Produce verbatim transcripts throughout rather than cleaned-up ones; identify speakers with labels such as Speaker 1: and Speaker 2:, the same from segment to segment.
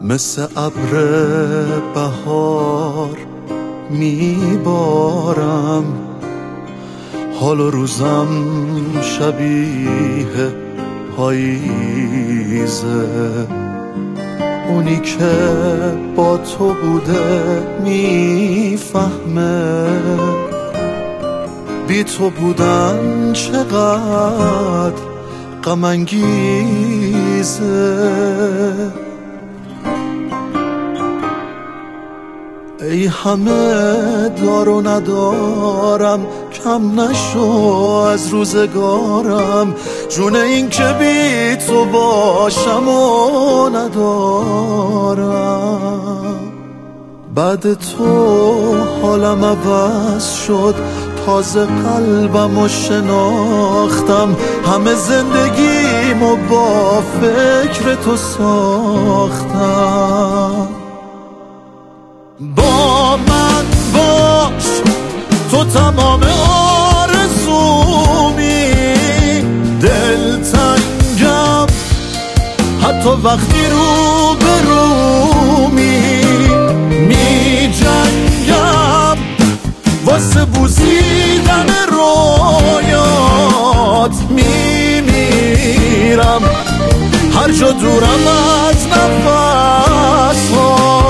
Speaker 1: مثل ابر بهار میبارم، حال و روزم شبیه پاییزه. اونی که با تو بوده میفهمه بی تو بودن چقدر غم انگیزه. ای همه دار و ندارم، کم نشو از روزگارم، جون این که بی تو باشم و ندارم. بعد تو حالم عوض شد، تازه قلبم و شناختم، همه زندگیمو با فکر تو ساختم. با من باش تو تمام آرزومی، دلتنگم حتی وقتی رو به رومی، می جنگم واسه بوسیدن رویات، می میرم هر جا دورم از نفسات.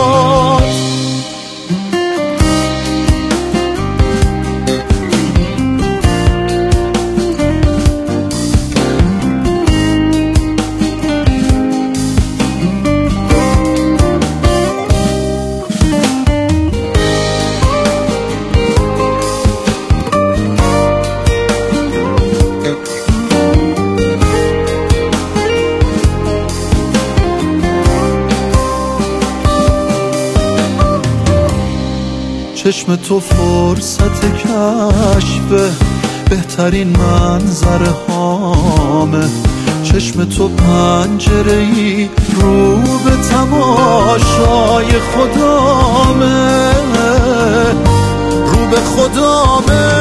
Speaker 1: چشم تو فرصت کشف بهترین منظره هامه، چشم تو پنجره‌ای رو به تماشای خدامه، رو به خدامه.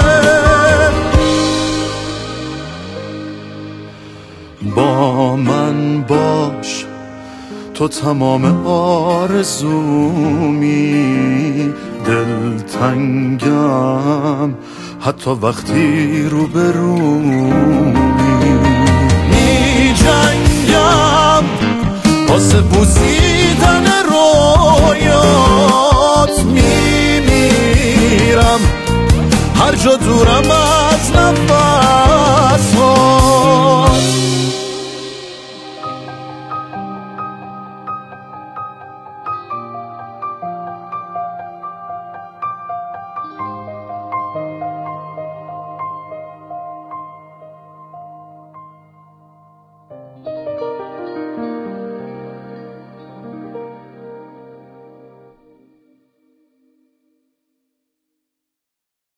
Speaker 1: با من باش تو تمام آرزومی، دلتنگم حتی وقتی رو به رومی، می جنگم واسه بوسیدن رویات، می میرم هر جا دورم